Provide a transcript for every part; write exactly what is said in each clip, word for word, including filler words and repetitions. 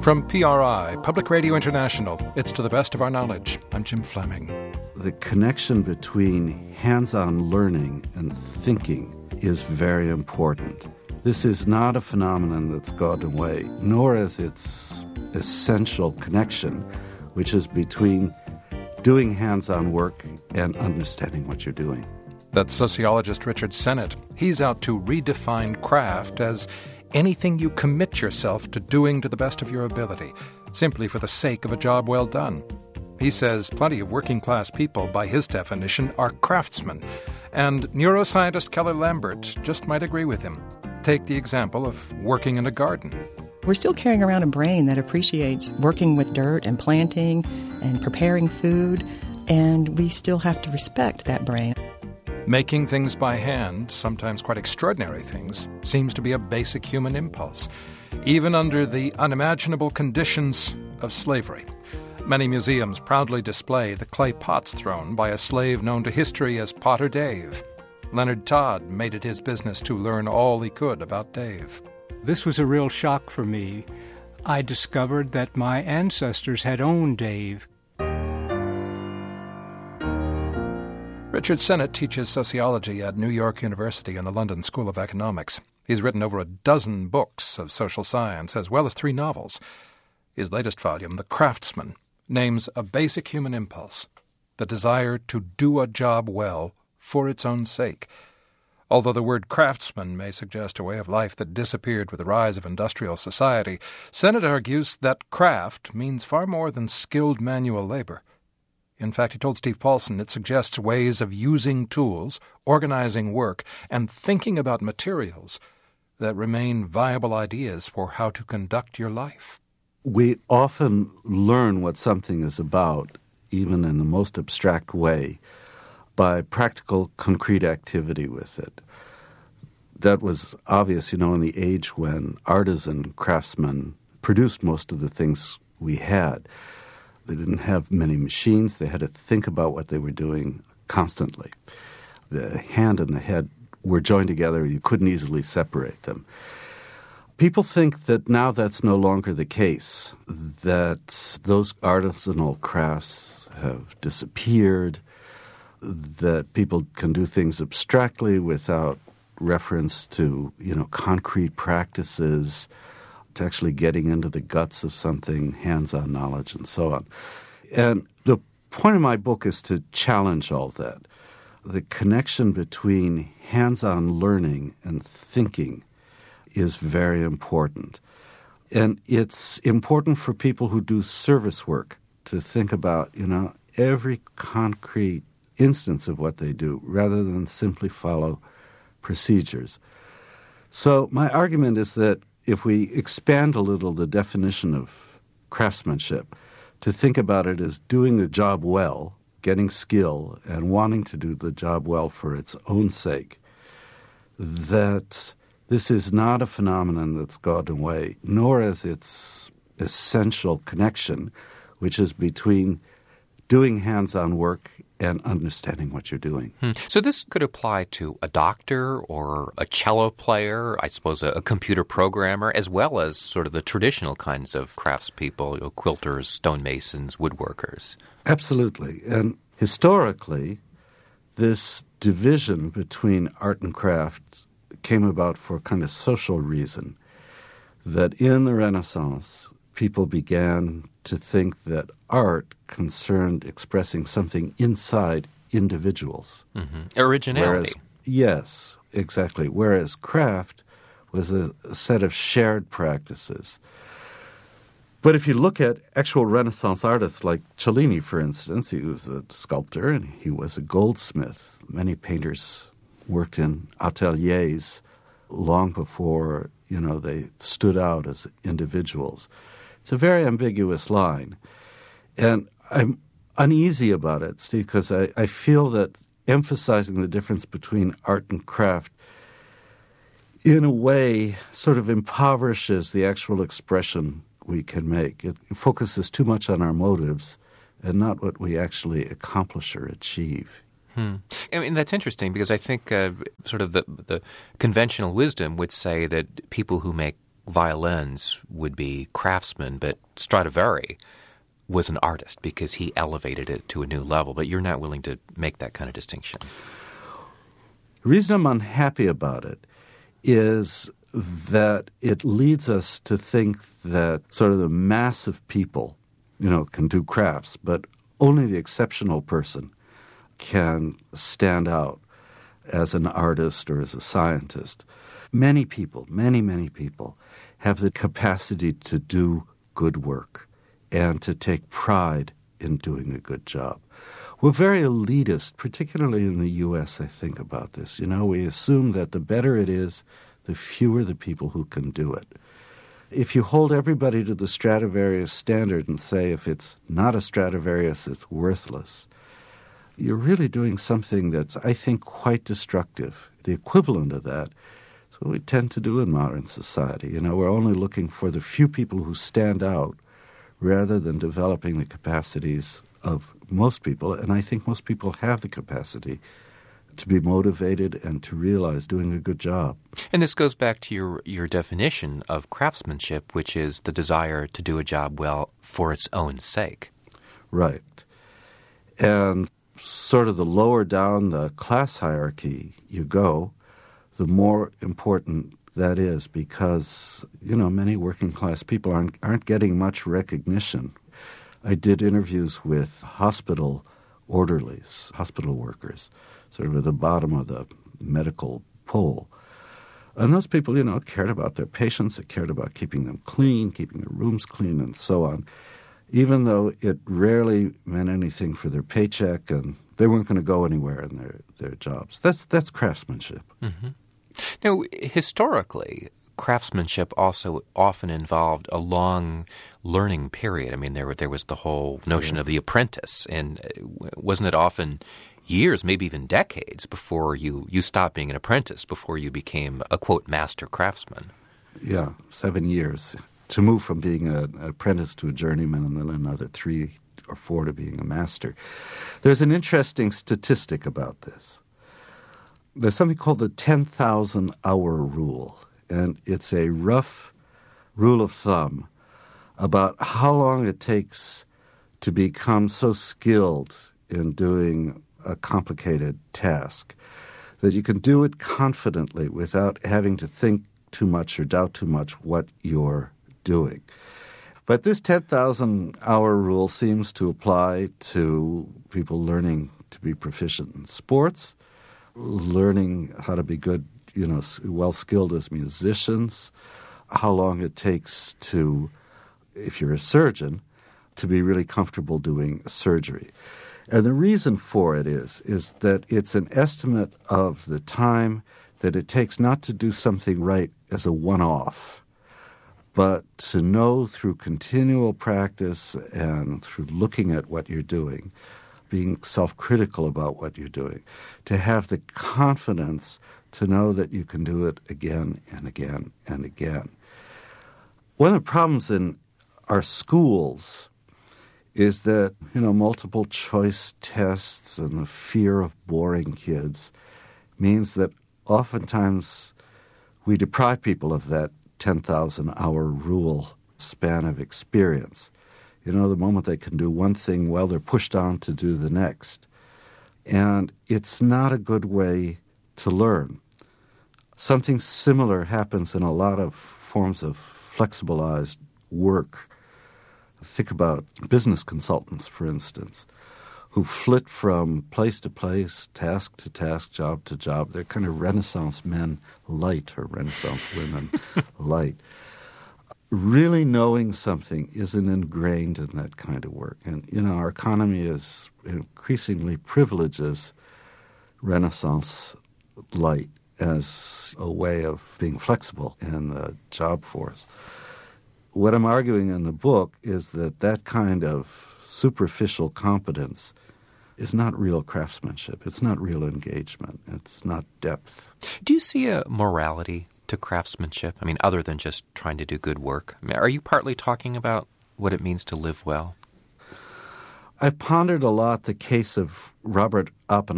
From P R I, Public Radio International, it's To the Best of Our Knowledge. I'm Jim Fleming. The connection between hands-on learning and thinking is very important. This is not a phenomenon that's gone away, nor is its essential connection, which is between doing hands-on work and understanding what you're doing. That's sociologist Richard Sennett. He's out to redefine craft as anything you commit yourself to doing to the best of your ability, simply for the sake of a job well done. He says plenty of working-class people, by his definition, are craftsmen. And neuroscientist Keller Lambert just might agree with him. Take the example of working in a garden. We're still carrying around a brain that appreciates working with dirt and planting and preparing food, and we still have to respect that brain. Making things by hand, sometimes quite extraordinary things, seems to be a basic human impulse, even under the unimaginable conditions of slavery. Many museums proudly display the clay pots thrown by a slave known to history as Potter Dave. Leonard Todd made it his business to learn all he could about Dave. This was a real shock for me. I discovered that my ancestors had owned Dave. Richard Sennett teaches sociology at New York University and the London School of Economics. He's written over a dozen books of social science, as well as three novels. His latest volume, The Craftsman, names a basic human impulse, the desire to do a job well for its own sake. Although the word craftsman may suggest a way of life that disappeared with the rise of industrial society, Sennett argues that craft means far more than skilled manual labor. In fact, he told Steve Paulson it suggests ways of using tools, organizing work, and thinking about materials that remain viable ideas for how to conduct your life. We often learn what something is about, even in the most abstract way, by practical, concrete activity with it. That was obvious, you know, in the age when artisan craftsmen produced most of the things we had. They didn't have many machines. They had to think about what they were doing constantly. The hand and the head were joined together. You couldn't easily separate them. People think that now that's no longer the case, that those artisanal crafts have disappeared, that people can do things abstractly without reference to, you know, concrete practices, to actually getting into the guts of something, hands-on knowledge, and so on. And the point of my book is to challenge all that. The connection between hands-on learning and thinking is very important. And it's important for people who do service work to think about, you know, every concrete instance of what they do rather than simply follow procedures. So my argument is that if we expand a little the definition of craftsmanship to think about it as doing a job well, getting skill, and wanting to do the job well for its own sake, that this is not a phenomenon that's gone away, nor is its essential connection, which is between doing hands-on work and understanding what you're doing. Hmm. So this could apply to a doctor or a cello player, I suppose a, a computer programmer, as well as sort of the traditional kinds of craftspeople, you know, quilters, stonemasons, woodworkers. Absolutely. And historically, this division between art and craft came about for a kind of social reason, that in the Renaissance, people began to think that art concerned expressing something inside individuals. Mm-hmm. Originality. Whereas, yes, exactly. Whereas craft was a, a set of shared practices. But if you look at actual Renaissance artists like Cellini, for instance, he was a sculptor and he was a goldsmith. Many painters worked in ateliers long before, you know, they stood out as individuals. It's a very ambiguous line. And I'm uneasy about it, Steve, because I, I feel that emphasizing the difference between art and craft in a way sort of impoverishes the actual expression we can make. It focuses too much on our motives and not what we actually accomplish or achieve. Hmm. I mean, that's interesting because I think uh, sort of the, the conventional wisdom would say that people who make violins would be craftsmen, but Stradivari was an artist because he elevated it to a new level. But you're not willing to make that kind of distinction. The reason I'm unhappy about it is that it leads us to think that sort of the mass of people, you know, can do crafts, but only the exceptional person can stand out as an artist or as a scientist. Many people, many, many people have the capacity to do good work and to take pride in doing a good job. We're very elitist, particularly in the U S, I think, about this. You know, we assume that the better it is, the fewer the people who can do it. If you hold everybody to the Stradivarius standard and say if it's not a Stradivarius, it's worthless, you're really doing something that's, I think, quite destructive. The equivalent of that is what we tend to do in modern society. You know, we're only looking for the few people who stand out rather than developing the capacities of most people. And I think most people have the capacity to be motivated and to realize doing a good job. And this goes back to your, your definition of craftsmanship, which is the desire to do a job well for its own sake. Right. And sort of the lower down the class hierarchy you go, the more important that is because, you know, many working class people aren't, aren't getting much recognition. I did interviews with hospital orderlies, hospital workers, sort of at the bottom of the medical pole. And those people, you know, cared about their patients, they cared about keeping them clean, keeping their rooms clean, and so on, even though it rarely meant anything for their paycheck and they weren't going to go anywhere in their, their jobs. That's, that's craftsmanship. Mm-hmm. Now, historically, craftsmanship also often involved a long learning period. I mean, there there was the whole notion yeah. of the apprentice, and wasn't it often years, maybe even decades, before you, you stopped being an apprentice, before you became a, quote, master craftsman? Yeah, seven years. To move from being a, an apprentice to a journeyman and then another three or four to being a master. There's an interesting statistic about this. There's something called the ten thousand hour rule, and it's a rough rule of thumb about how long it takes to become so skilled in doing a complicated task that you can do it confidently without having to think too much or doubt too much what you're doing. But this ten thousand hour rule seems to apply to people learning to be proficient in sports, learning how to be good, you know, well-skilled as musicians, how long it takes to, if you're a surgeon, to be really comfortable doing surgery. And the reason for it is, is that it's an estimate of the time that it takes not to do something right as a one-off, but to know through continual practice and through looking at what you're doing, being self-critical about what you're doing, to have the confidence to know that you can do it again and again and again. One of the problems in our schools is that, you know, multiple choice tests and the fear of boring kids means that oftentimes we deprive people of that ten thousand hour rule span of experience. You know, the moment they can do one thing well, they're pushed on to do the next. And it's not a good way to learn. Something similar happens in a lot of forms of flexibilized work. Think about business consultants, for instance, who flit from place to place, task to task, job to job. They're kind of Renaissance men light or Renaissance women light. Really knowing something isn't ingrained in that kind of work. And, you know, our economy is increasingly privileges Renaissance light as a way of being flexible in the job force. What I'm arguing in the book is that that kind of superficial competence is not real craftsmanship. It's not real engagement. It's not depth. Do you see a morality to craftsmanship? I mean, other than just trying to do good work? I mean, are you partly talking about what it means to live well? I've pondered a lot the case of Robert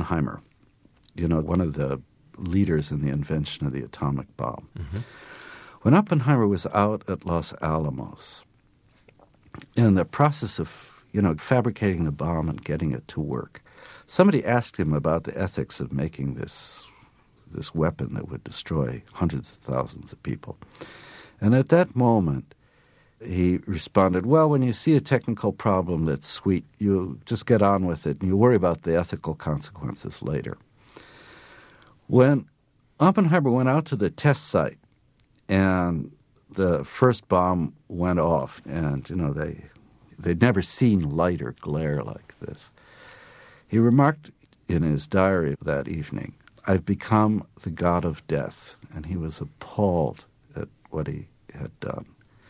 Oppenheimer, you know, one of the leaders in the invention of the atomic bomb. Mm-hmm. When Oppenheimer was out at Los Alamos, in the process of, you know, fabricating the bomb and getting it to work, somebody asked him about the ethics of making this this weapon that would destroy hundreds of thousands of people. And at that moment, he responded, well, when you see a technical problem that's sweet, you just get on with it and you worry about the ethical consequences later. When Oppenheimer went out to the test site and the first bomb went off, and, you know, they, they'd never seen light or glare like this, he remarked in his diary that evening, I've become the god of death. And he was appalled at what he had done.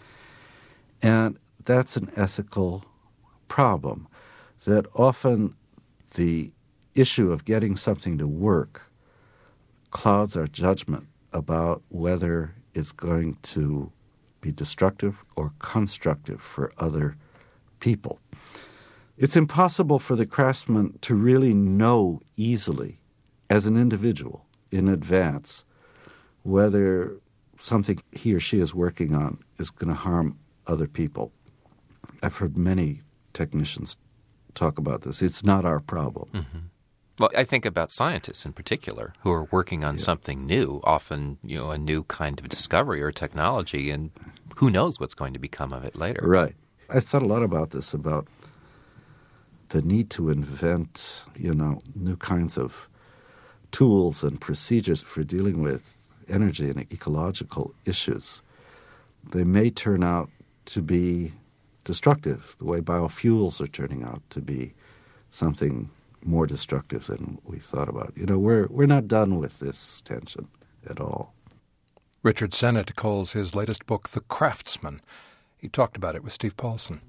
And that's an ethical problem, that often the issue of getting something to work clouds our judgment about whether it's going to be destructive or constructive for other people. It's impossible for the craftsman to really know easily, as an individual in advance, whether something he or she is working on is going to harm other people. I've heard many technicians talk about this. It's not our problem. Mm-hmm. Well, I think about scientists in particular who are working on yeah. something new, often, you know, a new kind of discovery or technology, and who knows what's going to become of it later. Right. I thought a lot about this, about the need to invent, you know, new kinds of tools and procedures for dealing with energy and ecological issues. They may turn out to be destructive, the way biofuels are turning out to be something more destructive than we thought about. You know, we're we're not done with this tension at all. Richard Sennett calls his latest book The Craftsman. He talked about it with Steve Paulson.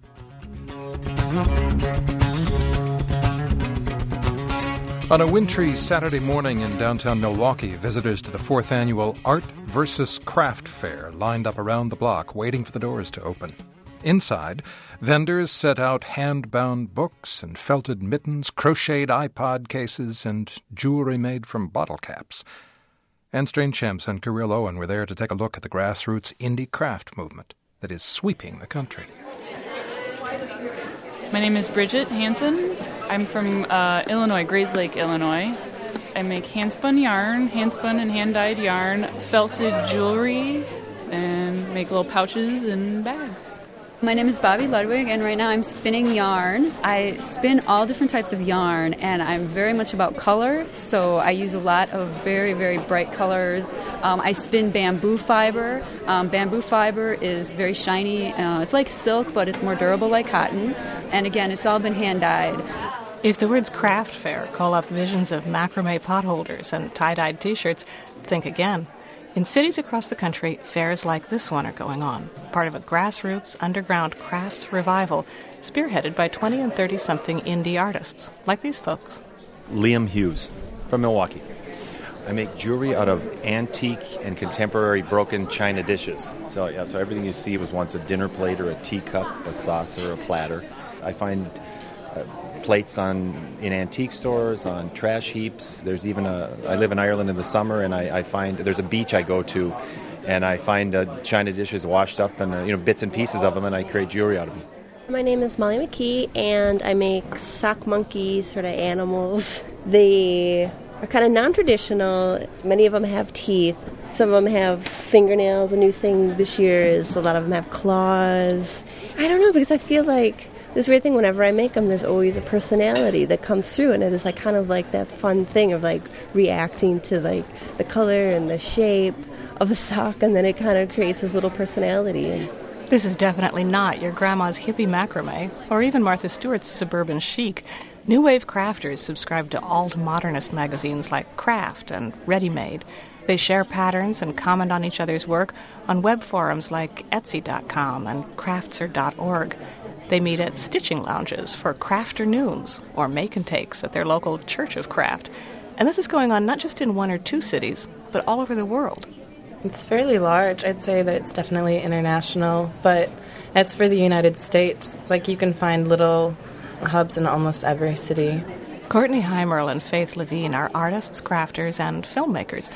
On a wintry Saturday morning in downtown Milwaukee, visitors to the fourth annual Art versus Craft Fair lined up around the block waiting for the doors to open. Inside, vendors set out hand-bound books and felted mittens, crocheted iPod cases, and jewelry made from bottle caps. Anne Strange-Shemps and Kirill Owen were there to take a look at the grassroots indie craft movement that is sweeping the country. My name is Bridget Hansen. I'm from uh, Illinois, Grayslake, Illinois. I make hand-spun yarn, hand-spun and hand-dyed yarn, felted jewelry, and make little pouches and bags. My name is Bobby Ludwig, and right now I'm spinning yarn. I spin all different types of yarn, and I'm very much about color, so I use a lot of very, very bright colors. Um, I spin bamboo fiber. Um, bamboo fiber is very shiny. Uh, it's like silk, but it's more durable like cotton. And again, it's all been hand-dyed. If the words craft fair call up visions of macrame potholders and tie-dyed T-shirts, think again. In cities across the country, fairs like this one are going on, part of a grassroots, underground crafts revival spearheaded by twenty and thirty-something indie artists, like these folks. Liam Hughes from Milwaukee. I make jewelry out of antique and contemporary broken china dishes. So, yeah, so everything you see was once a dinner plate or a teacup, a saucer, a platter. I find uh, plates on in antique stores, on trash heaps. There's even a, I live in Ireland in the summer, and I, I find, there's a beach I go to, and I find uh, china dishes washed up and, uh, you know, bits and pieces of them, and I create jewelry out of them. My name is Molly McKee, and I make sock monkey sort of animals. They are kind of non-traditional. Many of them have teeth. Some of them have fingernails. A new thing this year is a lot of them have claws. I don't know, because I feel like this weird thing, whenever I make them, there's always a personality that comes through, and it is like kind of like that fun thing of like reacting to like the color and the shape of the sock, and then it kind of creates this little personality. And this is definitely not your grandma's hippie macrame, or even Martha Stewart's suburban chic. New wave crafters subscribe to alt-modernist magazines like Craft and Ready Made. They share patterns and comment on each other's work on web forums like Etsy dot com and Craftser dot org. They meet at stitching lounges for crafternoons or make and takes at their local Church of Craft. And this is going on not just in one or two cities, but all over the world. It's fairly large. I'd say that it's definitely international. But as for the United States, it's like you can find little hubs in almost every city. Courtney Heimerl and Faith Levine are artists, crafters, and filmmakers.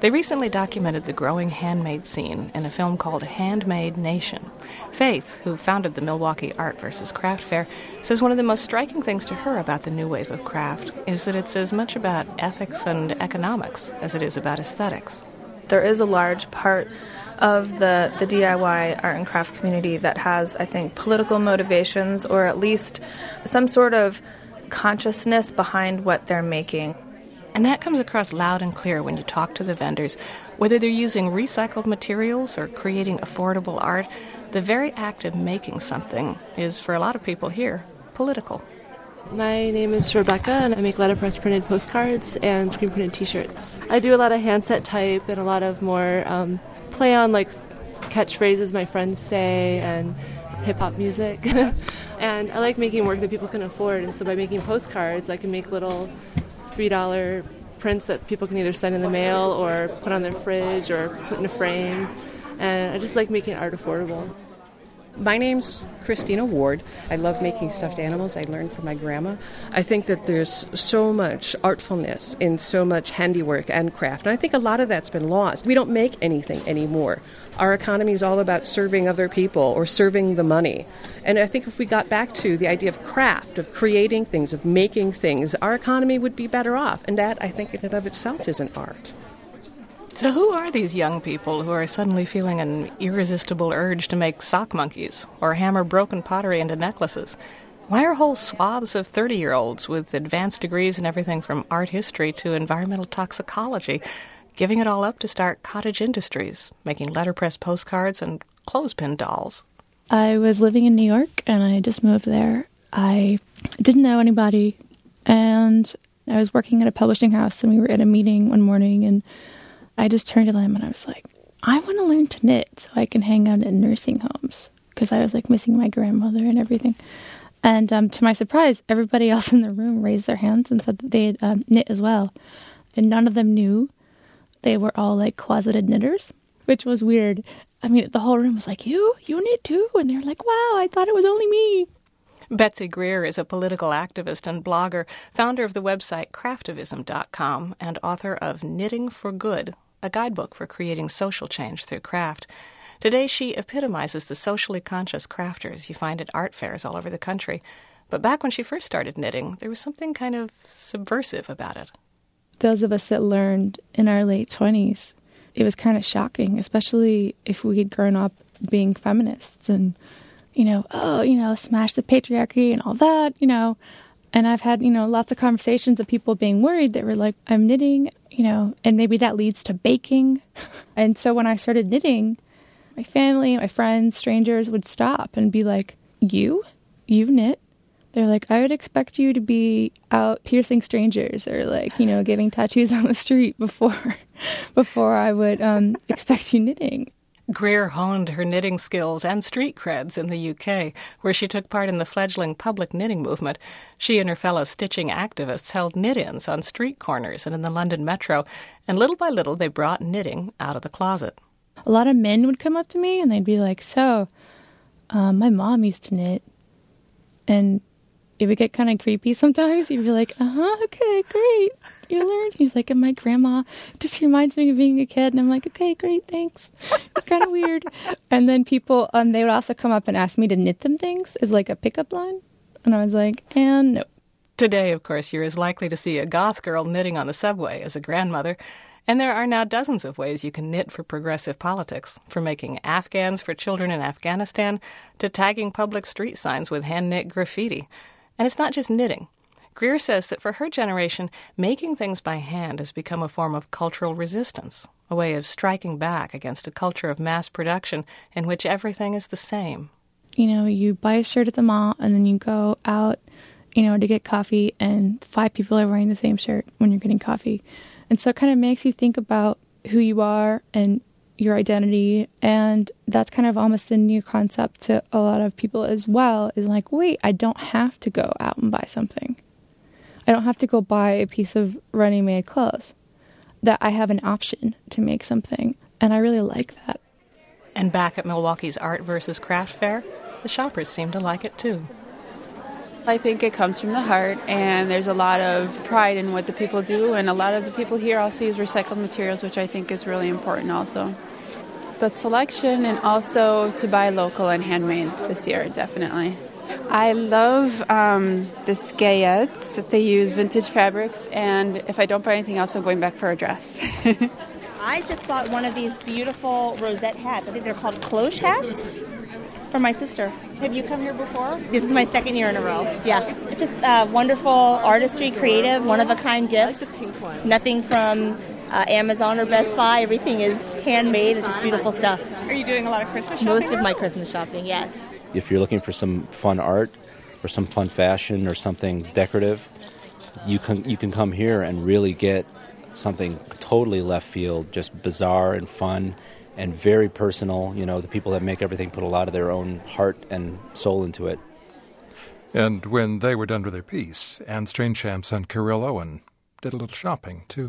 They recently documented the growing handmade scene in a film called Handmade Nation. Faith, who founded the Milwaukee Art versus Craft Fair, says one of the most striking things to her about the new wave of craft is that it's as much about ethics and economics as it is about aesthetics. There is a large part of the, the D I Y art and craft community that has, I think, political motivations or at least some sort of consciousness behind what they're making. And that comes across loud and clear when you talk to the vendors. Whether they're using recycled materials or creating affordable art, the very act of making something is, for a lot of people here, political. My name is Rebecca, and I make letterpress printed postcards and screen printed T-shirts. I do a lot of handset type and a lot of more um, play on like catchphrases my friends say and hip-hop music. And I like making work that people can afford, and so by making postcards, I can make little three dollar prints that people can either send in the mail or put on their fridge or put in a frame. And I just like making art affordable. My name's Christina Ward. I love making stuffed animals. I learned from my grandma. I think that there's so much artfulness in so much handiwork and craft, and I think a lot of that's been lost. We don't make anything anymore. Our economy is all about serving other people or serving the money. And I think if we got back to the idea of craft, of creating things, of making things, our economy would be better off. And that, I think, in and of itself is an art. So who are these young people who are suddenly feeling an irresistible urge to make sock monkeys or hammer broken pottery into necklaces? Why are whole swaths of thirty-year-olds with advanced degrees in everything from art history to environmental toxicology giving it all up to start cottage industries, making letterpress postcards and clothespin dolls? I was living in New York, and I just moved there. I didn't know anybody, and I was working at a publishing house, and we were at a meeting one morning, and I just turned to them and I was like, I want to learn to knit so I can hang out in nursing homes, because I was like missing my grandmother and everything. And um, to my surprise, everybody else in the room raised their hands and said that they had um, knit as well. And none of them knew. They were all like closeted knitters, which was weird. I mean, the whole room was like, you? You knit too? And they were like, wow, I thought it was only me. Betsy Greer is a political activist and blogger, founder of the website craftivism dot com, and author of Knitting for Good, a guidebook for creating social change through craft. Today, she epitomizes the socially conscious crafters you find at art fairs all over the country. But back when she first started knitting, there was something kind of subversive about it. Those of us that learned in our late twenties, it was kind of shocking, especially if we had grown up being feminists and, you know, oh, you know, smash the patriarchy and all that, you know. And I've had, you know, lots of conversations of people being worried that were like, I'm knitting, you know, and maybe that leads to baking. And so when I started knitting, my family, my friends, strangers would stop and be like, you? You knit? They're like, I would expect you to be out piercing strangers or like, you know, giving tattoos on the street before before I would um, expect you knitting. Greer honed her knitting skills and street creds in the U K, where she took part in the fledgling public knitting movement. She and her fellow stitching activists held knit-ins on street corners and in the London Metro, and little by little they brought knitting out of the closet. A lot of men would come up to me and they'd be like, so, um, my mom used to knit, and it would get kind of creepy sometimes. You'd be like, uh-huh, okay, great. You learned. He's like, and my grandma just reminds me of being a kid. And I'm like, okay, great, thanks. You're kind of weird. And then people, um, they would also come up and ask me to knit them things as like a pickup line. And I was like, and no. Today, of course, you're as likely to see a goth girl knitting on the subway as a grandmother. And there are now dozens of ways you can knit for progressive politics, from making Afghans for children in Afghanistan to tagging public street signs with hand-knit graffiti. And it's not just knitting. Greer says that for her generation, making things by hand has become a form of cultural resistance, a way of striking back against a culture of mass production in which everything is the same. You know, you buy a shirt at the mall and then you go out, you know, to get coffee and five people are wearing the same shirt when you're getting coffee. And so it kind of makes you think about who you are and your identity, and that's kind of almost a new concept to a lot of people as well, is like, wait, I don't have to go out and buy something. I don't have to go buy a piece of ready-made clothes. That I have an option to make something, and I really like that. And back at Milwaukee's Art versus Craft Fair, the shoppers seem to like it too. I think it comes from the heart, and there's a lot of pride in what the people do, and a lot of the people here also use recycled materials, which I think is really important also. The selection, and also to buy local and handmade this year, definitely. I love um, the Skayettes. They use vintage fabrics, and if I don't buy anything else, I'm going back for a dress. I just bought one of these beautiful rosette hats. I think they're called cloche hats for my sister. Have you come here before? This is my second year in a row. Yeah. Just uh, wonderful artistry, creative, one-of-a-kind gifts. I like the pink one. Nothing from uh, Amazon or Best Buy. Everything is handmade. It's just beautiful stuff. Are you doing a lot of Christmas shopping? Most of my Christmas shopping, yes. If you're looking for some fun art or some fun fashion or something decorative, you can you can come here and really get something totally left field, just bizarre and fun and very personal. You know, the people that make everything put a lot of their own heart and soul into it. And when they were done with their piece, Anne Strainchamps and Kirill Owen did a little shopping, too.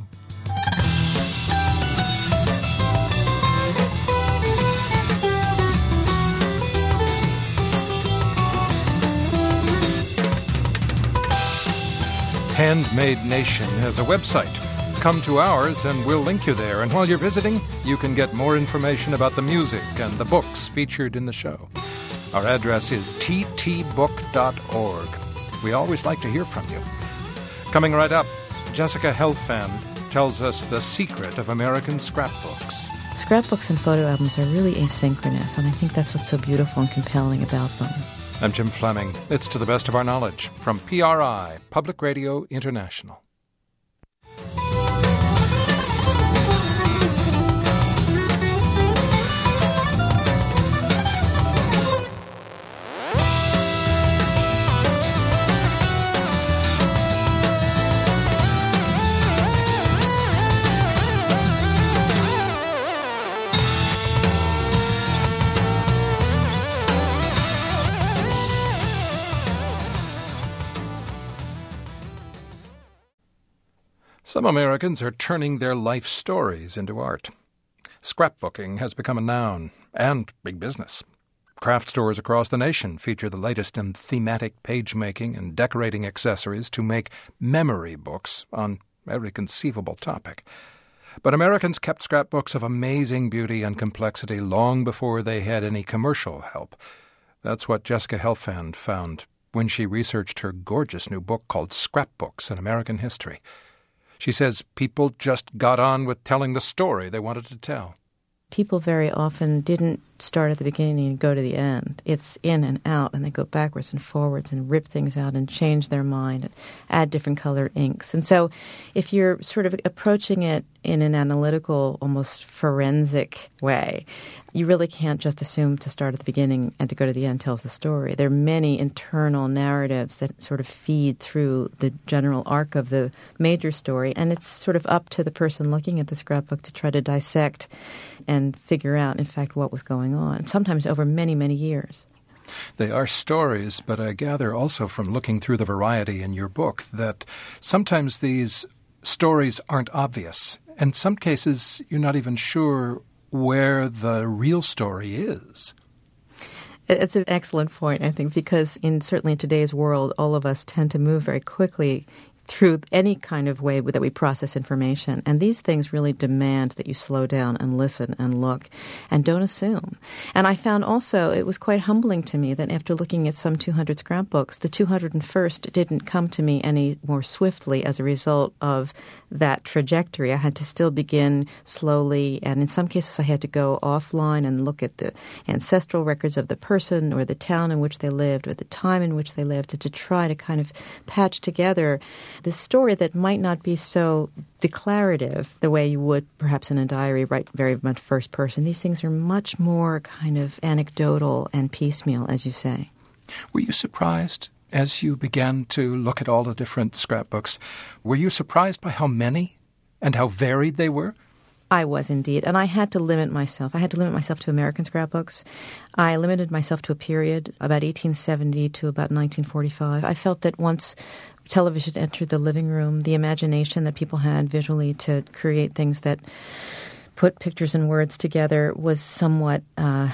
Handmade Nation has a website. Come to ours and we'll link you there. And while you're visiting, you can get more information about the music and the books featured in the show. Our address is t t book dot org. We always like to hear from you. Coming right up, Jessica Helfand tells us the secret of American scrapbooks. Scrapbooks and photo albums are really asynchronous, and I think that's what's so beautiful and compelling about them. I'm Jim Fleming. It's To the Best of Our Knowledge from P R I, Public Radio International. Some Americans are turning their life stories into art. Scrapbooking has become a noun and big business. Craft stores across the nation feature the latest in thematic page-making and decorating accessories to make memory books on every conceivable topic. But Americans kept scrapbooks of amazing beauty and complexity long before they had any commercial help. That's what Jessica Helfand found when she researched her gorgeous new book called Scrapbooks in American History. She says people just got on with telling the story they wanted to tell. People very often didn't start at the beginning and go to the end. It's in and out, and they go backwards and forwards and rip things out and change their mind and add different colored inks. And so if you're sort of approaching it in an analytical, almost forensic way, you really can't just assume to start at the beginning and to go to the end tells the story. There are many internal narratives that sort of feed through the general arc of the major story, and it's sort of up to the person looking at the scrapbook to try to dissect and figure out, in fact, what was going on, sometimes over many, many years. They are stories, but I gather also from looking through the variety in your book that sometimes these stories aren't obvious. In some cases, you're not even sure where the real story is. It's an excellent point, I think, because in certainly in today's world, all of us tend to move very quickly through any kind of way that we process information. And these things really demand that you slow down and listen and look and don't assume. And I found also it was quite humbling to me that after looking at some two hundred scrapbooks, the two hundred first didn't come to me any more swiftly as a result of that trajectory. I had to still begin slowly, and in some cases I had to go offline and look at the ancestral records of the person or the town in which they lived or the time in which they lived to, to try to kind of patch together this story that might not be so declarative the way you would perhaps in a diary, write very much first person. These things are much more kind of anecdotal and piecemeal, as you say. Were you surprised as you began to look at all the different scrapbooks? Were you surprised by how many and how varied they were? I was indeed, and I had to limit myself. I had to limit myself to American scrapbooks. I limited myself to a period, about eighteen seventy to about nineteen forty-five. I felt that once television entered the living room, the imagination that people had visually to create things that put pictures and words together was somewhat, uh,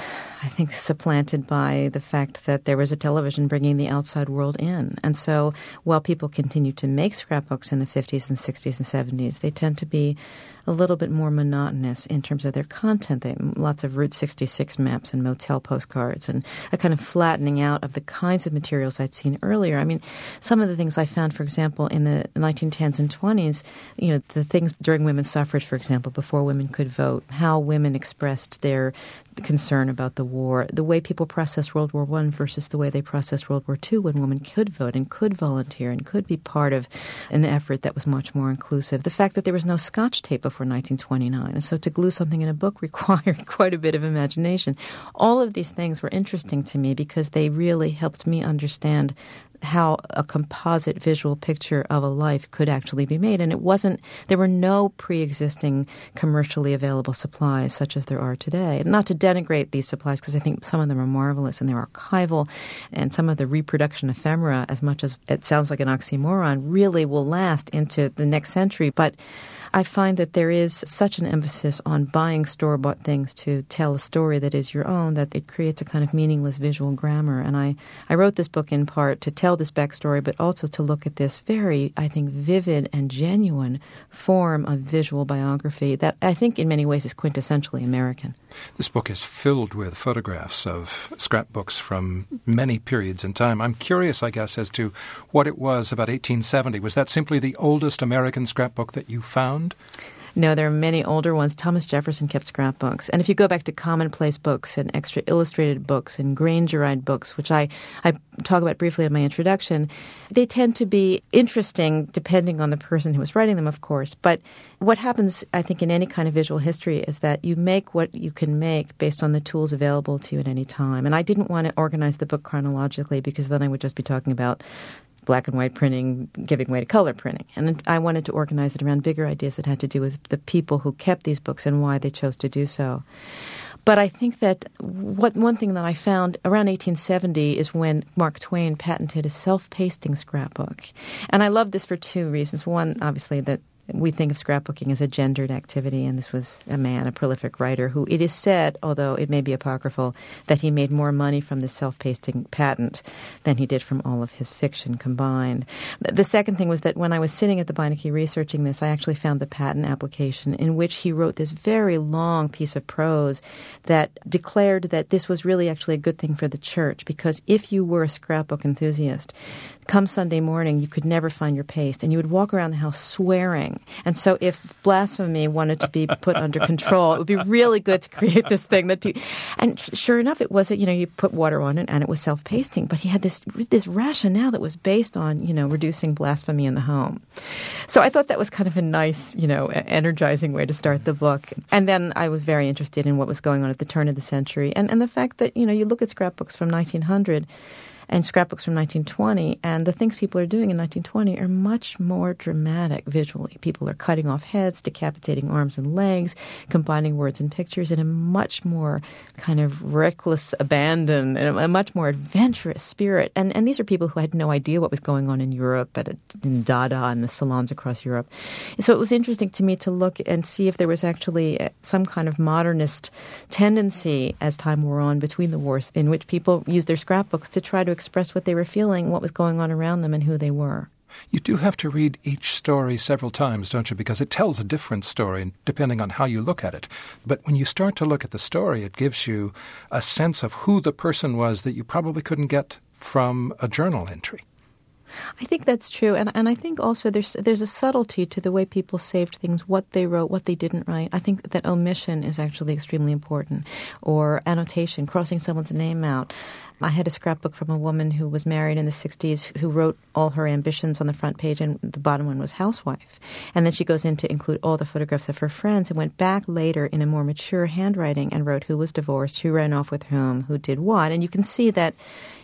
I think, supplanted by the fact that there was a television bringing the outside world in. And so while people continue to make scrapbooks in the fifties and sixties and seventies, they tend to be a little bit more monotonous in terms of their content. They, lots of Route sixty-six maps and motel postcards and a kind of flattening out of the kinds of materials I'd seen earlier. I mean, some of the things I found, for example, in the nineteen tens and twenties, you know, the things during women's suffrage, for example, before women could vote, how women expressed their concern about the war, the way people processed World War One versus the way they processed World War Two when women could vote and could volunteer and could be part of an effort that was much more inclusive. The fact that there was no Scotch tape before nineteen twenty-nine, and so to glue something in a book required quite a bit of imagination. All of these things were interesting to me because they really helped me understand how a composite visual picture of a life could actually be made. And it wasn't, there were no pre-existing commercially available supplies such as there are today. And not to denigrate these supplies, because I think some of them are marvelous and they're archival, and some of the reproduction ephemera, as much as it sounds like an oxymoron, really will last into the next century. But I find that there is such an emphasis on buying store-bought things to tell a story that is your own that it creates a kind of meaningless visual grammar. And I, I wrote this book in part to tell this backstory, but also to look at this very, I think, vivid and genuine form of visual biography that I think in many ways is quintessentially American. This book is filled with photographs of scrapbooks from many periods in time. I'm curious, I guess, as to what it was about eighteen seventy. Was that simply the oldest American scrapbook that you found? No, there are many older ones. Thomas Jefferson kept scrapbooks. And if you go back to commonplace books and extra illustrated books and Grangerite books, which I, I talk about briefly in my introduction, they tend to be interesting depending on the person who was writing them, of course. But what happens, I think, in any kind of visual history is that you make what you can make based on the tools available to you at any time. And I didn't want to organize the book chronologically because then I would just be talking about black and white printing giving way to color printing. And I wanted to organize it around bigger ideas that had to do with the people who kept these books and why they chose to do so. But I think that what one thing that I found around eighteen seventy is when Mark Twain patented a self-pasting scrapbook. And I love this for two reasons. One, obviously, that we think of scrapbooking as a gendered activity, and this was a man, a prolific writer, who it is said, although it may be apocryphal, that he made more money from the self-pasting patent than he did from all of his fiction combined. The second thing was that when I was sitting at the Beinecke researching this, I actually found the patent application in which he wrote this very long piece of prose that declared that this was really actually a good thing for the church, because if you were a scrapbook enthusiast, come Sunday morning, you could never find your paste, and you would walk around the house swearing. And so if blasphemy wanted to be put under control, it would be really good to create this thing. that. Pe- and sure enough, it was, you know, you put water on it, and it was self-pasting. But he had this this rationale that was based on, you know, reducing blasphemy in the home. So I thought that was kind of a nice, you know, energizing way to start the book. And then I was very interested in what was going on at the turn of the century, and, and the fact that, you know, you look at scrapbooks from nineteen hundred and scrapbooks from nineteen twenty, and the things people are doing in nineteen twenty are much more dramatic visually. People are cutting off heads, decapitating arms and legs, combining words and pictures in a much more kind of reckless abandon and a much more adventurous spirit. And and these are people who had no idea what was going on in Europe, at, in Dada and the salons across Europe. And so it was interesting to me to look and see if there was actually some kind of modernist tendency as time wore on between the wars in which people used their scrapbooks to try to express what they were feeling, what was going on around them, and who they were. You do have to read each story several times, don't you? Because it tells a different story depending on how you look at it. But when you start to look at the story, it gives you a sense of who the person was that you probably couldn't get from a journal entry. I think that's true. And and I think also there's there's a subtlety to the way people saved things, what they wrote, what they didn't write. I think that omission is actually extremely important, or annotation, crossing someone's name out. I had a scrapbook from a woman who was married in the sixties who wrote all her ambitions on the front page, and the bottom one was housewife. And then she goes in to include all the photographs of her friends and went back later in a more mature handwriting and wrote who was divorced, who ran off with whom, who did what. And you can see that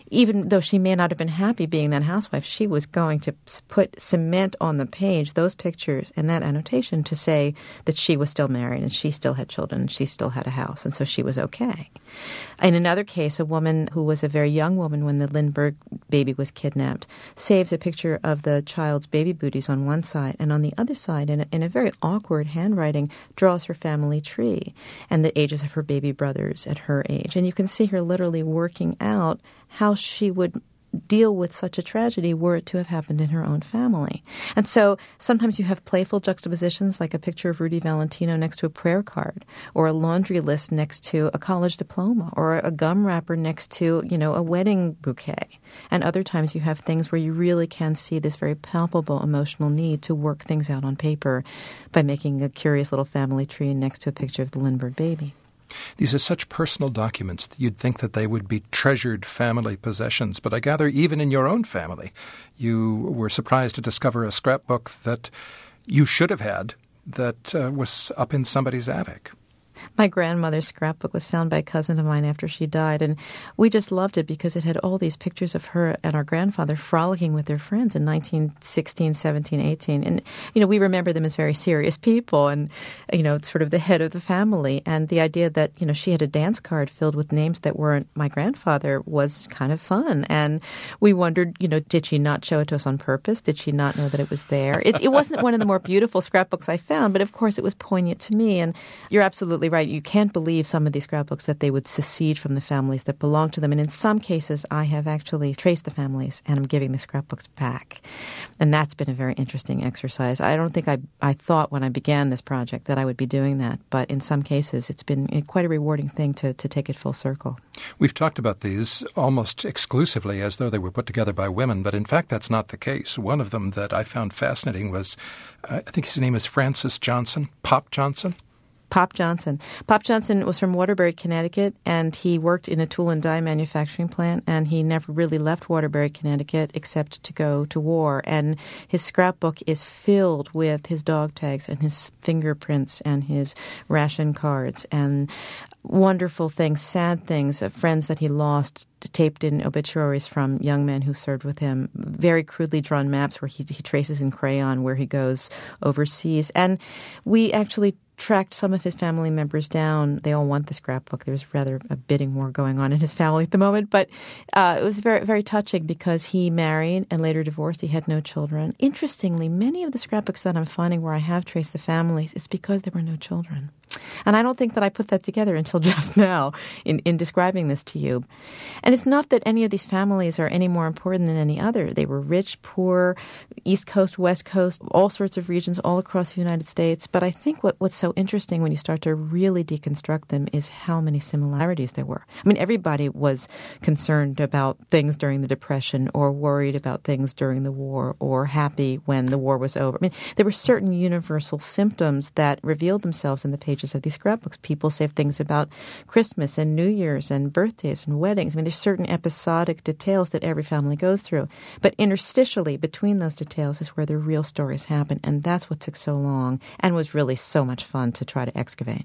even though she may not have been happy being that housewife, she was going to put cement on the page those pictures and that annotation to say that she was still married and she still had children and she still had a house, and so she was okay. In another case, a woman who was a very young woman when the Lindbergh baby was kidnapped saves a picture of the child's baby booties on one side, and on the other side, in a, in a very awkward handwriting, draws her family tree and the ages of her baby brothers at her age. And you can see her literally working out how she would deal with such a tragedy were it to have happened in her own family. And so sometimes you have playful juxtapositions, like a picture of Rudy Valentino next to a prayer card, or a laundry list next to a college diploma, or a gum wrapper next to, you know, a wedding bouquet. And other times you have things where you really can see this very palpable emotional need to work things out on paper by making a curious little family tree next to a picture of the Lindbergh baby. These are such personal documents that you'd think that they would be treasured family possessions. But I gather even in your own family, you were surprised to discover a scrapbook that you should have had that uh, was up in somebody's attic. My grandmother's scrapbook was found by a cousin of mine after she died, and we just loved it because it had all these pictures of her and our grandfather frolicking with their friends in nineteen sixteen, seventeen, eighteen. And, you know, we remember them as very serious people and, you know, sort of the head of the family. And the idea that, you know, she had a dance card filled with names that weren't my grandfather was kind of fun. And we wondered, you know, did she not show it to us on purpose? Did she not know that it was there? It, it wasn't one of the more beautiful scrapbooks I found, but of course it was poignant to me. And you're absolutely right. You can't believe some of these scrapbooks that they would secede from the families that belong to them. And in some cases, I have actually traced the families and I'm giving the scrapbooks back. And that's been a very interesting exercise. I don't think I, I thought when I began this project that I would be doing that. But in some cases, it's been quite a rewarding thing to, to take it full circle. We've talked about these almost exclusively as though they were put together by women, but in fact, that's not the case. One of them that I found fascinating was, uh, I think his name is Francis Johnson, Pop Johnson. Pop Johnson. Pop Johnson was from Waterbury, Connecticut, and he worked in a tool and die manufacturing plant, and he never really left Waterbury, Connecticut, except to go to war. And his scrapbook is filled with his dog tags and his fingerprints and his ration cards and wonderful things, sad things, uh, friends that he lost, taped in obituaries from young men who served with him, very crudely drawn maps where he, he traces in crayon where he goes overseas. And we actually tracked some of his family members down. They all want the scrapbook. There was rather a bidding war going on in his family at the moment. But uh, it was very, very touching because he married and later divorced. He had no children. Interestingly, many of the scrapbooks that I'm finding where I have traced the families, it's because there were no children. And I don't think that I put that together until just now in, in describing this to you. And it's not that any of these families are any more important than any other. They were rich, poor, East Coast, West Coast, all sorts of regions all across the United States. But I think what, what's so interesting when you start to really deconstruct them is how many similarities there were. I mean, everybody was concerned about things during the Depression or worried about things during the war or happy when the war was over. I mean, there were certain universal symptoms that revealed themselves in the pages of these scrapbooks. People say things about Christmas and New Year's and birthdays and weddings. I mean, there's certain episodic details that every family goes through. But interstitially between those details is where the real stories happen. And that's what took so long and was really so much fun to try to excavate.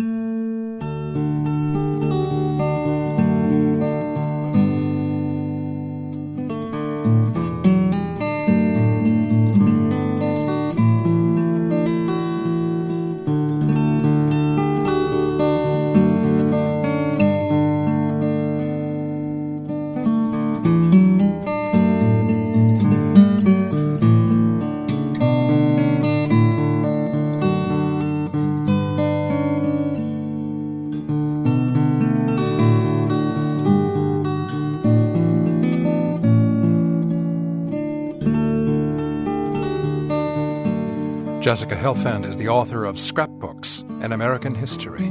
Jessica Helfand is the author of Scrapbooks, An American History.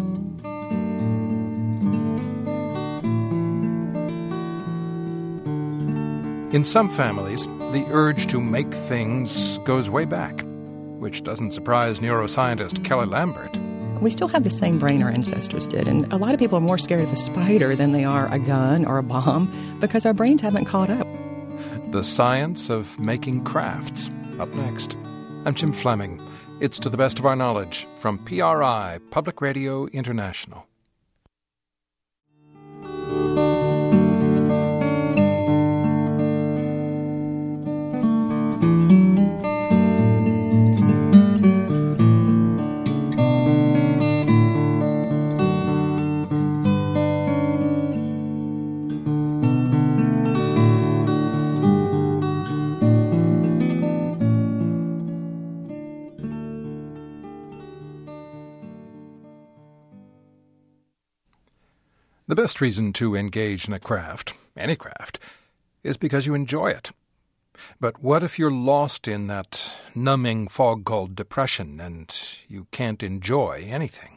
In some families, the urge to make things goes way back, which doesn't surprise neuroscientist Kelly Lambert. We still have the same brain our ancestors did, and a lot of people are more scared of a spider than they are a gun or a bomb because our brains haven't caught up. The Science of Making Crafts, up next. I'm Jim Fleming. It's To the Best of Our Knowledge from P R I, Public Radio International. The best reason to engage in a craft, any craft, is because you enjoy it. But what if you're lost in that numbing fog called depression and you can't enjoy anything?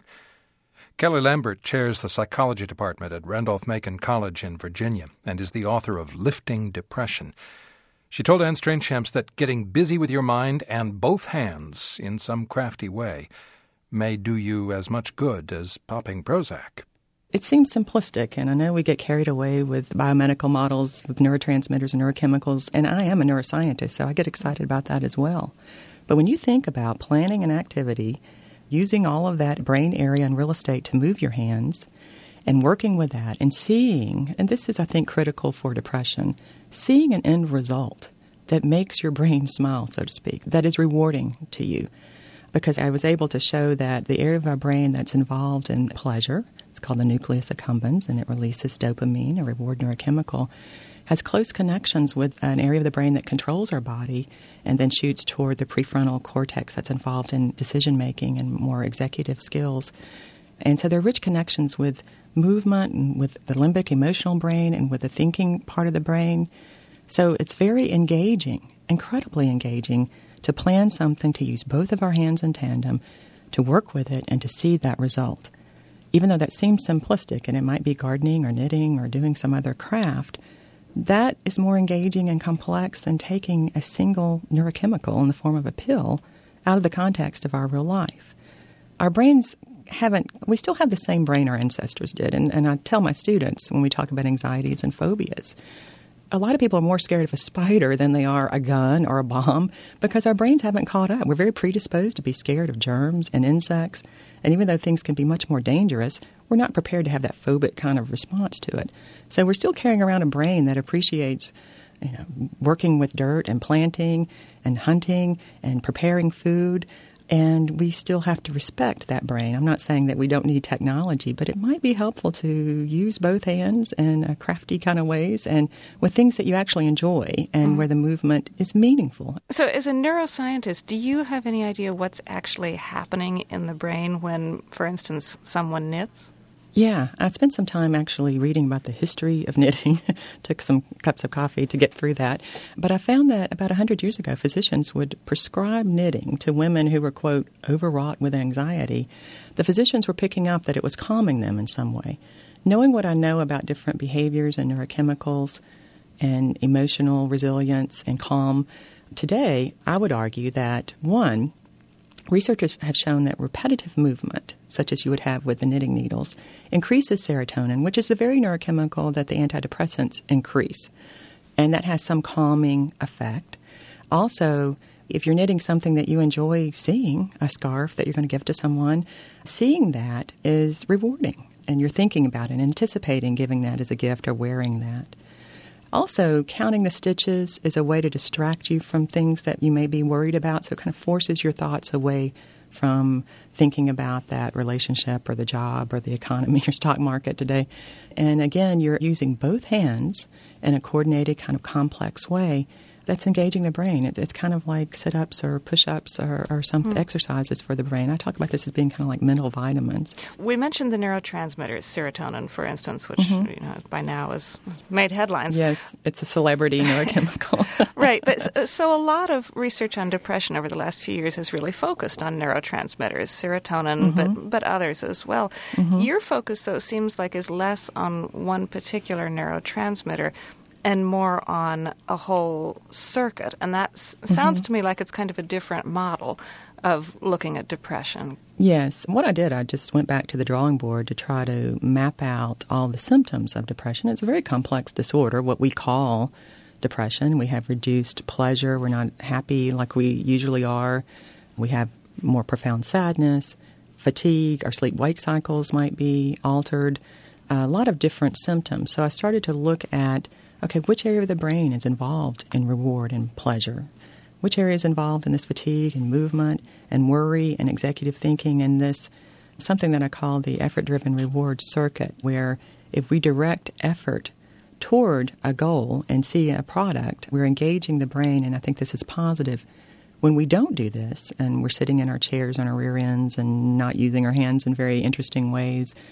Kelly Lambert chairs the psychology department at Randolph-Macon College in Virginia and is the author of Lifting Depression. She told Anne Strange-Shamps that getting busy with your mind and both hands in some crafty way may do you as much good as popping Prozac. It seems simplistic, and I know we get carried away with biomedical models with neurotransmitters and neurochemicals, and I am a neuroscientist, so I get excited about that as well. But when you think about planning an activity, using all of that brain area and real estate to move your hands, and working with that and seeing, and this is, I think, critical for depression, seeing an end result that makes your brain smile, so to speak, that is rewarding to you. Because I was able to show that the area of our brain that's involved in pleasure, it's called the nucleus accumbens, and it releases dopamine, a reward neurochemical, has close connections with an area of the brain that controls our body and then shoots toward the prefrontal cortex that's involved in decision-making and more executive skills. And so there are rich connections with movement and with the limbic emotional brain and with the thinking part of the brain. So it's very engaging, incredibly engaging, to plan something, to use both of our hands in tandem, to work with it, and to see that result. Even though that seems simplistic, and it might be gardening or knitting or doing some other craft, that is more engaging and complex than taking a single neurochemical in the form of a pill out of the context of our real life. Our brains haven't, we still have the same brain our ancestors did, and, and I tell my students when we talk about anxieties and phobias, a lot of people are more scared of a spider than they are a gun or a bomb because our brains haven't caught up. We're very predisposed to be scared of germs and insects. And even though things can be much more dangerous, we're not prepared to have that phobic kind of response to it. So we're still carrying around a brain that appreciates, you know, working with dirt and planting and hunting and preparing food. And we still have to respect that brain. I'm not saying that we don't need technology, but it might be helpful to use both hands in a crafty kind of ways and with things that you actually enjoy and mm. where the movement is meaningful. So as a neuroscientist, do you have any idea what's actually happening in the brain when, for instance, someone knits? Yeah, I spent some time actually reading about the history of knitting. Took some cups of coffee to get through that. But I found that about one hundred years ago, physicians would prescribe knitting to women who were, quote, overwrought with anxiety. The physicians were picking up that it was calming them in some way. Knowing what I know about different behaviors and neurochemicals and emotional resilience and calm, today I would argue that, one, researchers have shown that repetitive movement, such as you would have with the knitting needles, increases serotonin, which is the very neurochemical that the antidepressants increase. And that has some calming effect. Also, if you're knitting something that you enjoy seeing, a scarf that you're going to give to someone, seeing that is rewarding. And you're thinking about it, anticipating giving that as a gift or wearing that. Also, counting the stitches is a way to distract you from things that you may be worried about, so it kind of forces your thoughts away from thinking about that relationship or the job or the economy or stock market today. And again, you're using both hands in a coordinated kind of complex way that's engaging the brain. It's, it's kind of like sit-ups or push-ups or, or some mm. exercises for the brain. I talk about this as being kind of like mental vitamins. We mentioned the neurotransmitters, serotonin, for instance, which mm-hmm. you know by now has made headlines. Yes, it's a celebrity neurochemical. Right, but so, so a lot of research on depression over the last few years has really focused on neurotransmitters, serotonin, mm-hmm. but but others as well. Mm-hmm. Your focus, though, seems like is less on one particular neurotransmitter and more on a whole circuit. And that s- mm-hmm. sounds to me like it's kind of a different model of looking at depression. Yes. What I did, I just went back to the drawing board to try to map out all the symptoms of depression. It's a very complex disorder, what we call depression. We have reduced pleasure. We're not happy like we usually are. We have more profound sadness, fatigue. Our sleep-wake cycles might be altered. A lot of different symptoms. So I started to look at okay, which area of the brain is involved in reward and pleasure? Which area is involved in this fatigue and movement and worry and executive thinking and this something that I call the effort-driven reward circuit, where if we direct effort toward a goal and see a product, we're engaging the brain, and I think this is positive. When we don't do this and we're sitting in our chairs on our rear ends and not using our hands in very interesting ways,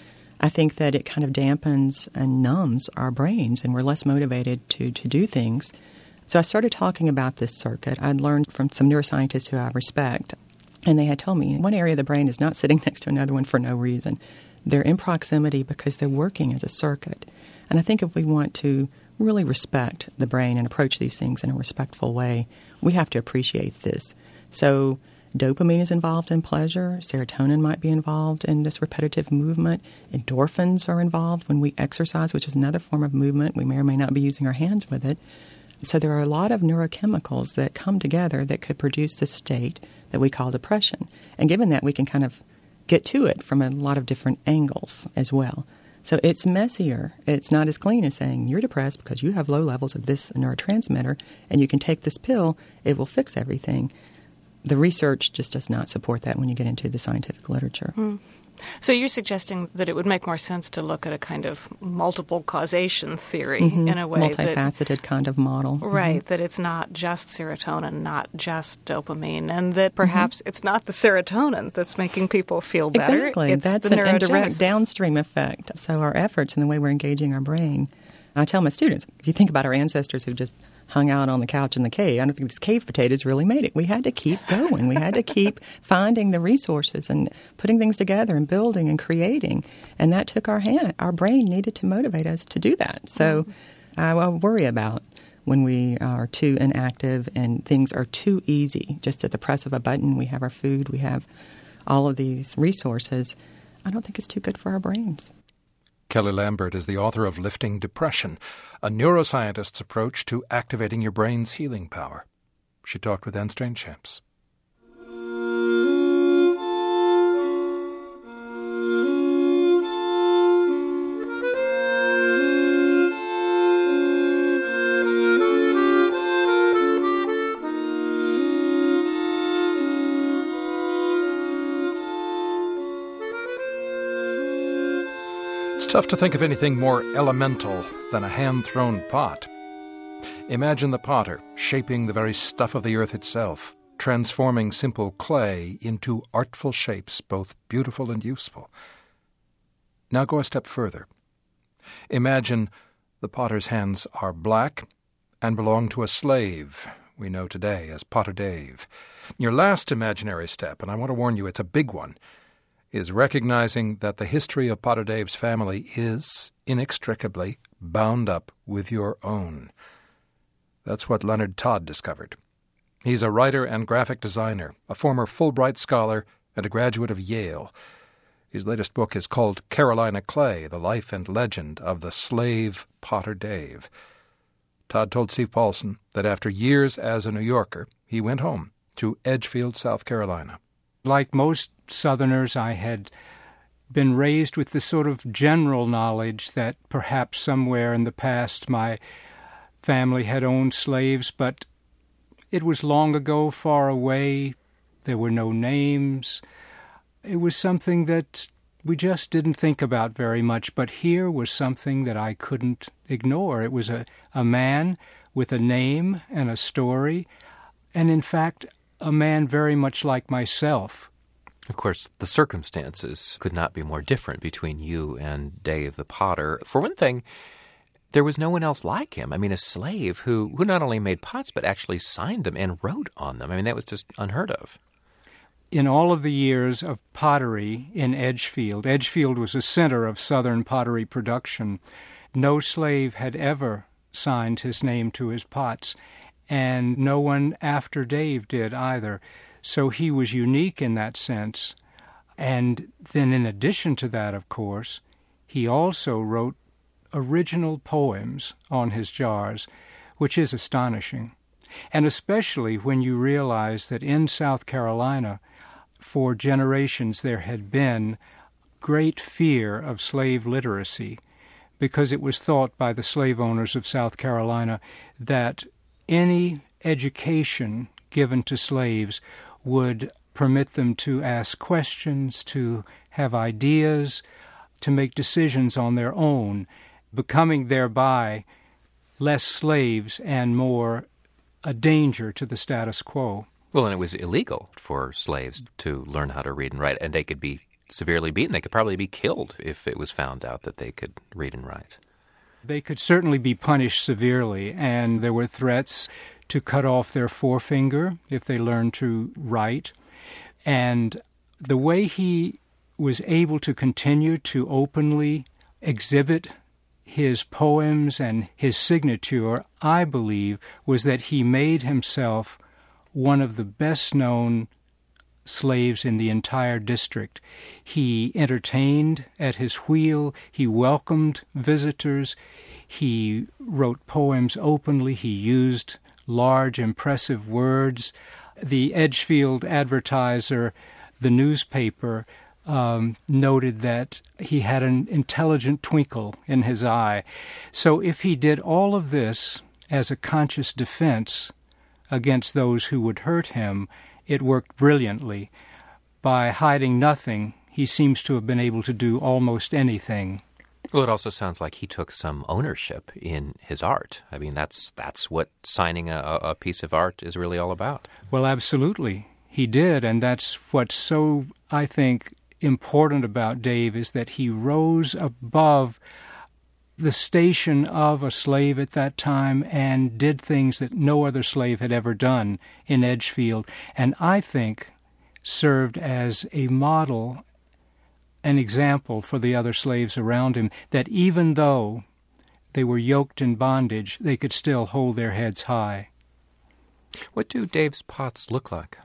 I think that it kind of dampens and numbs our brains, and we're less motivated to, to do things. So I started talking about this circuit. I'd learned from some neuroscientists who I respect, and they had told me one area of the brain is not sitting next to another one for no reason. They're in proximity because they're working as a circuit. And I think if we want to really respect the brain and approach these things in a respectful way, we have to appreciate this. So dopamine is involved in pleasure. Serotonin might be involved in this repetitive movement. Endorphins are involved when we exercise, which is another form of movement. We may or may not be using our hands with it. So there are a lot of neurochemicals that come together that could produce this state that we call depression. And given that, we can kind of get to it from a lot of different angles as well. So it's messier. It's not as clean as saying you're depressed because you have low levels of this neurotransmitter and you can take this pill, it will fix everything. The research just does not support that when you get into the scientific literature. Mm. So you're suggesting that it would make more sense to look at a kind of multiple causation theory mm-hmm. in a way multifaceted that, kind of model. Right, mm-hmm. that it's not just serotonin, not just dopamine, and that perhaps mm-hmm. it's not the serotonin that's making people feel better. Exactly. It's that's the an indirect downstream effect. So our efforts and the way we're engaging our brain. I tell my students, if you think about our ancestors who just hung out on the couch in the cave, I don't think these cave potatoes really made it. We had to keep going. We had to keep finding the resources and putting things together and building and creating. And that took our hand. Our brain needed to motivate us to do that. So mm-hmm. I, I worry about when we are too inactive and things are too easy. Just at the press of a button, we have our food, we have all of these resources. I don't think it's too good for our brains. Kelly Lambert is the author of Lifting Depression, a neuroscientist's approach to activating your brain's healing power. She talked with Anne Strainchamps. It's tough to think of anything more elemental than a hand-thrown pot. Imagine the potter shaping the very stuff of the earth itself, transforming simple clay into artful shapes, both beautiful and useful. Now go a step further. Imagine the potter's hands are black and belong to a slave we know today as Potter Dave. Your last imaginary step, and I want to warn you it's a big one, is recognizing that the history of Potter Dave's family is inextricably bound up with your own. That's what Leonard Todd discovered. He's a writer and graphic designer, a former Fulbright scholar, and a graduate of Yale. His latest book is called Carolina Clay, The Life and Legend of the Slave Potter Dave. Todd told Steve Paulson that after years as a New Yorker, he went home to Edgefield, South Carolina. Like most Southerners, I had been raised with the sort of general knowledge that perhaps somewhere in the past my family had owned slaves, but it was long ago, far away. There were no names. It was something that we just didn't think about very much, but here was something that I couldn't ignore. It was a, a man with a name and a story, and in fact, a man very much like myself. Of course, the circumstances could not be more different between you and Dave the Potter. For one thing, there was no one else like him. I mean, a slave who, who not only made pots, but actually signed them and wrote on them. I mean, that was just unheard of. In all of the years of pottery in Edgefield, Edgefield was a center of Southern pottery production. No slave had ever signed his name to his pots, and no one after Dave did either. So he was unique in that sense. And then in addition to that, of course, he also wrote original poems on his jars, which is astonishing. And especially when you realize that in South Carolina, for generations there had been great fear of slave literacy, because it was thought by the slave owners of South Carolina that any education given to slaves would permit them to ask questions, to have ideas, to make decisions on their own, becoming thereby less slaves and more a danger to the status quo. Well, and it was illegal for slaves to learn how to read and write, and they could be severely beaten. They could probably be killed if it was found out that they could read and write. They could certainly be punished severely, and there were threats to cut off their forefinger if they learned to write. And the way he was able to continue to openly exhibit his poems and his signature, I believe, was that he made himself one of the best-known slaves in the entire district. He entertained at his wheel, he welcomed visitors, he wrote poems openly, he used large, impressive words. The Edgefield Advertiser, the newspaper, um, noted that he had an intelligent twinkle in his eye. So if he did all of this as a conscious defense against those who would hurt him, it worked brilliantly. By hiding nothing, he seems to have been able to do almost anything. Well, it also sounds like he took some ownership in his art. I mean, that's that's what signing a, a piece of art is really all about. Well, absolutely. He did, and that's what's so, I think, important about Dave, is that he rose above the station of a slave at that time and did things that no other slave had ever done in Edgefield, and I think served as a model, an example for the other slaves around him, that even though they were yoked in bondage, they could still hold their heads high. What do Dave's pots look like?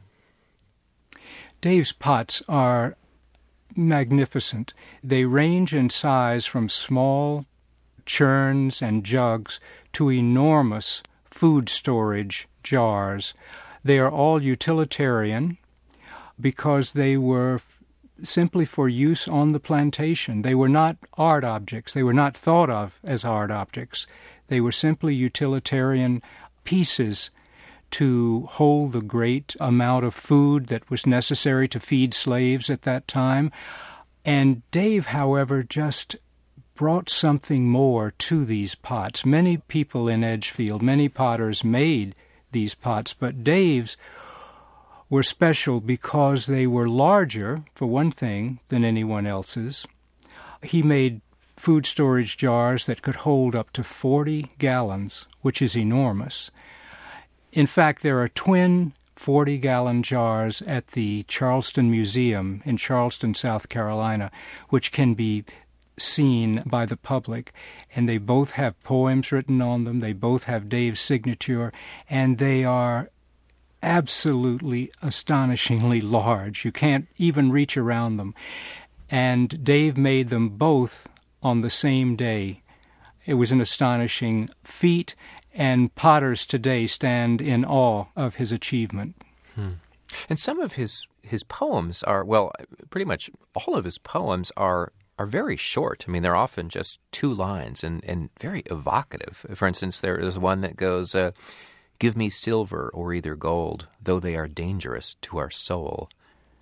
Dave's pots are magnificent. They range in size from small churns and jugs to enormous food storage jars. They are all utilitarian because they were f- simply for use on the plantation. They were not art objects. They were not thought of as art objects. They were simply utilitarian pieces to hold the great amount of food that was necessary to feed slaves at that time. And Dave, however, just brought something more to these pots. Many people in Edgefield, many potters made these pots, but Dave's were special because they were larger, for one thing, than anyone else's. He made food storage jars that could hold up to forty gallons, which is enormous. In fact, there are twin forty-gallon jars at the Charleston Museum in Charleston, South Carolina, which can be seen by the public, and they both have poems written on them, they both have Dave's signature, and they are absolutely astonishingly large. You can't even reach around them. And Dave made them both on the same day. It was an astonishing feat, and potters today stand in awe of his achievement. Hmm. And some of his, his poems are, well, pretty much all of his poems are are very short. I mean, they're often just two lines and, and very evocative. For instance, there is one that goes, uh, "Give me silver or either gold, though they are dangerous to our soul."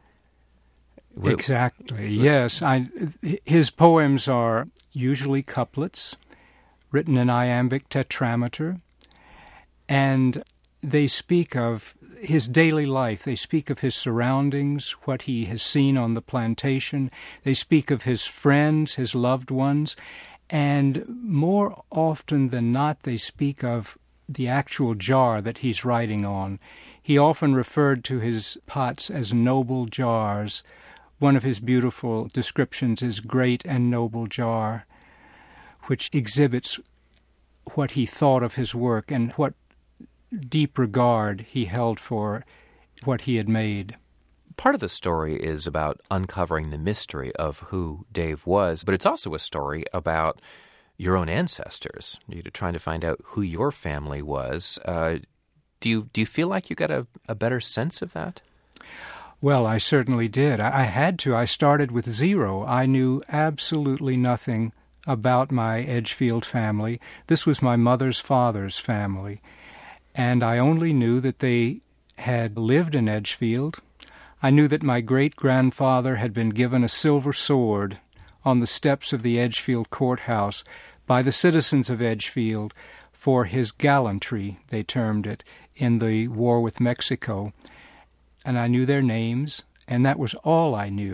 Exactly, yes. I, his poems are usually couplets, written in iambic tetrameter, and they speak of his daily life. They speak of his surroundings, what he has seen on the plantation. They speak of his friends, his loved ones, and more often than not, they speak of the actual jar that he's writing on. He often referred to his pots as noble jars. One of his beautiful descriptions is "great and noble jar," which exhibits what he thought of his work and what deep regard he held for what he had made. Part of the story is about uncovering the mystery of who Dave was, but it's also a story about your own ancestors. You're trying to find out who your family was. Uh, do you do you feel like you got a, a better sense of that? Well, I certainly did. I, I had to. I started with zero. I knew absolutely nothing about my Edgefield family. This was my mother's father's family. And I only knew that they had lived in Edgefield. I knew that my great-grandfather had been given a silver sword on the steps of the Edgefield courthouse by the citizens of Edgefield for his gallantry, they termed it, in the war with Mexico. And I knew their names, and that was all I knew.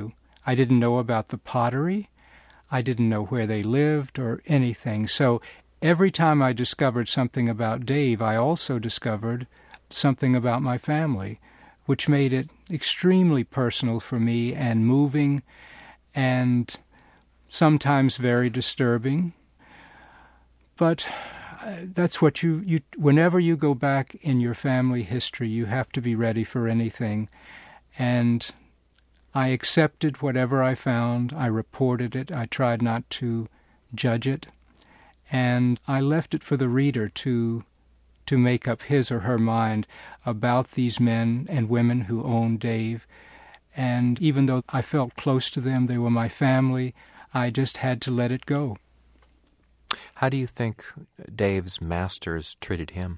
I didn't know about the pottery. I didn't know where they lived or anything. So every time I discovered something about Dave, I also discovered something about my family, which made it extremely personal for me and moving and sometimes very disturbing. But that's what you, you, whenever you go back in your family history, you have to be ready for anything. And I accepted whatever I found. I reported it. I tried not to judge it. And I left it for the reader to to make up his or her mind about these men and women who owned Dave. And even though I felt close to them, they were my family, I just had to let it go. How do you think Dave's masters treated him?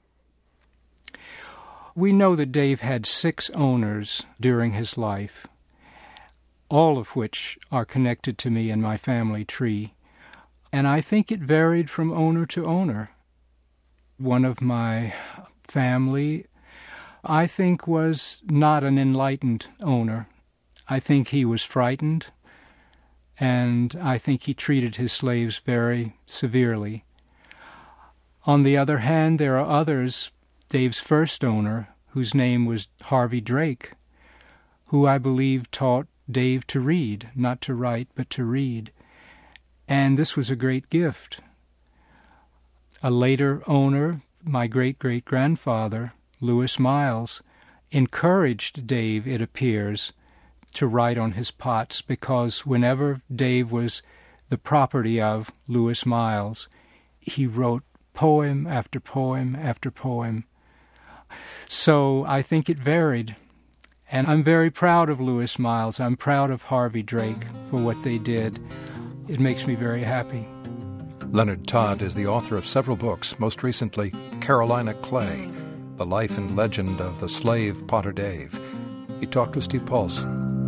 We know that Dave had six owners during his life, all of which are connected to me in my family tree. And I think it varied from owner to owner. One of my family, I think, was not an enlightened owner. I think he was frightened, and I think he treated his slaves very severely. On the other hand, there are others, Dave's first owner, whose name was Harvey Drake, who I believe taught Dave to read, not to write, but to read. And this was a great gift. A later owner, my great-great-grandfather, Lewis Miles, encouraged Dave, it appears, to write on his pots, because whenever Dave was the property of Lewis Miles, he wrote poem after poem after poem. So I think it varied. And I'm very proud of Lewis Miles. I'm proud of Harvey Drake for what they did. It makes me very happy. Leonard Todd is the author of several books, most recently Carolina Clay, The Life and Legend of the Slave Potter Dave. He talked with Steve Paulson.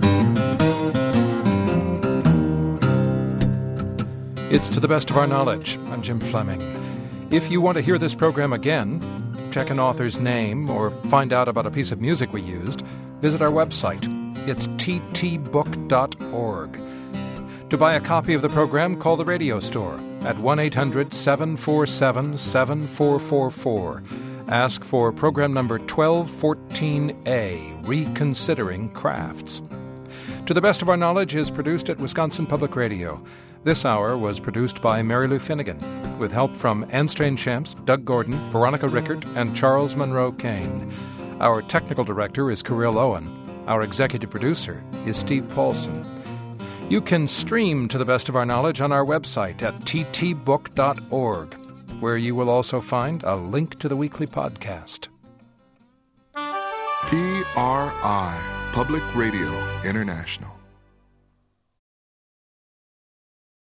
It's To the Best of Our Knowledge. I'm Jim Fleming. If you want to hear this program again, check an author's name, or find out about a piece of music we used, visit our website. It's t t book dot org. To buy a copy of the program, call the radio store at one eight hundred seven four seven seven four four four. Ask for program number twelve fourteen A, Reconsidering Crafts. To the Best of Our Knowledge is produced at Wisconsin Public Radio. This hour was produced by Mary Lou Finnegan, with help from Anne Strainchamps, Doug Gordon, Veronica Rickert, and Charles Monroe Kane. Our technical director is Kirill Owen. Our executive producer is Steve Paulson. You can stream To the Best of Our Knowledge on our website at t t book dot org, where you will also find a link to the weekly podcast. P R I, Public Radio International.